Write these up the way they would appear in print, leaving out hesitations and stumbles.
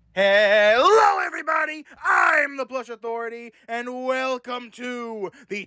Hello everybody, I'm the Plush Authority, and welcome to the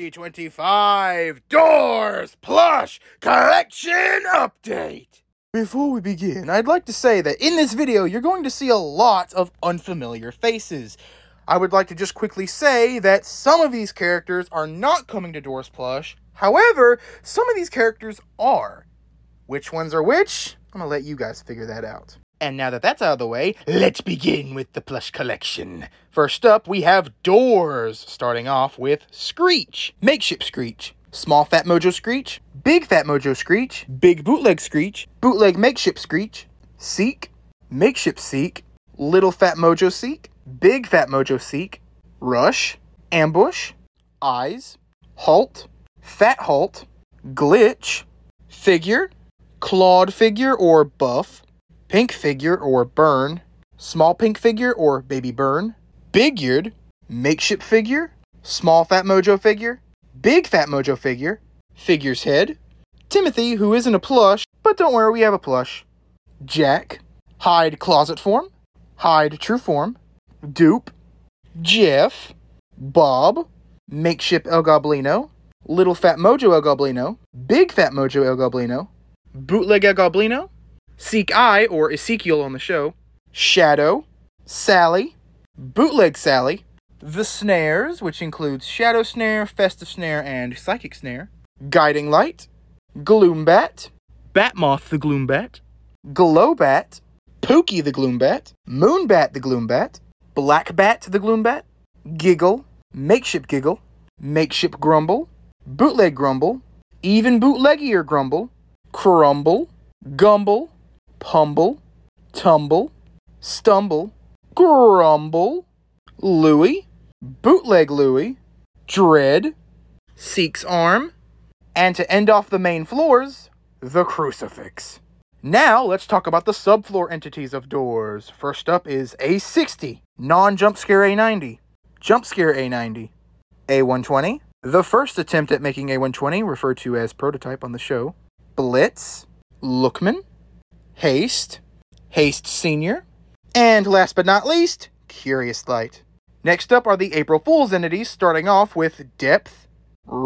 2025 Doors Plush Collection Update! Before we begin, I'd like to say that in this video, you're going to see a lot of unfamiliar faces. I would like to just quickly say that some of these characters are not coming to Doors Plush, however, some of these characters are. Which ones are which? I'm gonna let you guys figure that out. And now that that's out of the way, let's begin with the plush collection. First up, we have Doors, starting off with Screech, Makeshift Screech, Small Fat Mojo Screech, Big Fat Mojo Screech, Big Bootleg Screech, Bootleg Makeshift Screech, Seek, Makeshift Seek, Little Fat Mojo Seek, Big Fat Mojo Seek, Rush, Ambush, Eyes, Halt, Fat Halt, Glitch, Figure, Clawed Figure or Buff, Pink Figure or Burn, Small Pink Figure or Baby Burn, Bigyard, Makeshift Figure, Small Fat Mojo Figure, Big Fat Mojo Figure, Figure's Head, Timothy, who isn't a plush, but don't worry, we have a plush, Jack, Hyde Closet Form, Hyde True Form, Dupe, Jeff, Bob, Makeshift El Goblino, Little Fat Mojo El Goblino, Big Fat Mojo El Goblino, Bootleg El Goblino, Seek Eye, or Ezekiel on the show, Shadow, Sally, Bootleg Sally, The Snares, which includes Shadow Snare, Festive Snare, and Psychic Snare, Guiding Light, Gloombat, Batmoth the Gloombat, Glowbat, Pookie the Gloombat, Moonbat the Gloombat, Blackbat the Gloombat, Giggle, Makeshift Giggle, Makeshift Grumble, Bootleg Grumble, Even Bootleggier Grumble, Crumble, Gumble, Pumble, Tumble, Stumble, Grumble, Louie, Bootleg Louie, Dread, Seek's Arm, and to end off the main floors, the Crucifix. Now, let's talk about the subfloor entities of Doors. First up is A60, Non-Jumpscare A90, Jumpscare A90, A120, the first attempt at making A120, referred to as Prototype on the show, Blitz, Lookman, Haste, Haste Senior, and last but not least, Curious Light. Next up are the April Fool's entities, starting off with Depth, Rushy, ...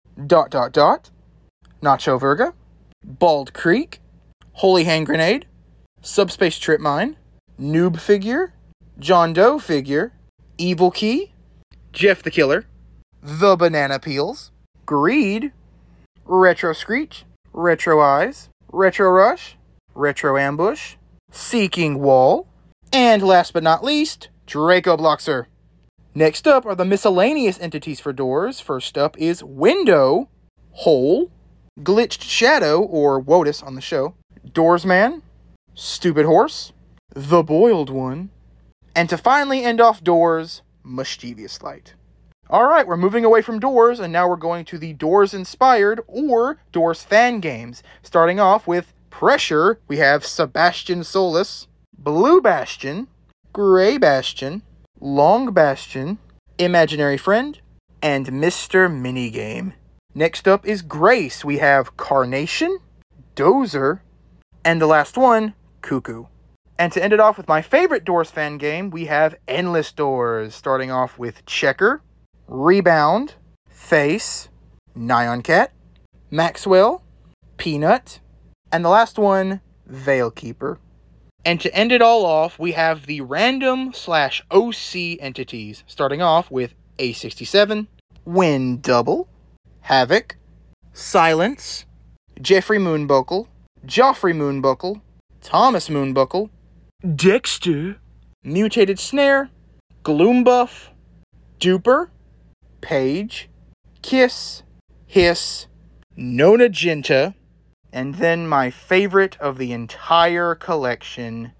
Nacho Verga, Bald Creek, Holy Hand Grenade, Subspace Trip Mine, Noob Figure, John Doe Figure, Evil Key, Jeff the Killer, The Banana Peels, Greed, Retro Screech, Retro Eyes, Retro Rush, Retro Ambush, Seeking Wall, and last but not least, Draco Bloxer. Next up are the miscellaneous entities for Doors. First up is Window, Hole, Glitched Shadow, or WOTUS on the show, Doorsman, Stupid Horse, The Boiled One, and to finally end off Doors, Mischievous Light. Alright, we're moving away from Doors, and now we're going to the Doors-inspired or Doors fan games. Starting off with Pressure, we have Sebastian Solus, Blue Bastion, Gray Bastion, Long Bastion, Imaginary Friend, and Mr. Minigame. Next up is Grace. We have Carnation, Dozer, and the last one, Cuckoo. And to end it off with my favorite Doors fan game, we have Endless Doors, starting off with Checker, Rebound, Face, Nyan Cat, Maxwell, Peanut, and the last one, Veilkeeper. And to end it all off, we have the random/OC entities, starting off with A67, Wind Double, Havoc, Silence, Jeffrey Moonbuckle, Joffrey Moonbuckle, Thomas Moonbuckle, Dexter, Mutated Snare, Gloombuff, Duper, Page, Kiss, Hiss, Nona Genta, and then my favorite of the entire collection,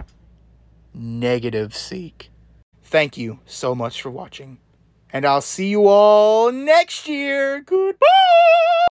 Negative Seek. Thank you so much for watching, and I'll see you all next year. Goodbye!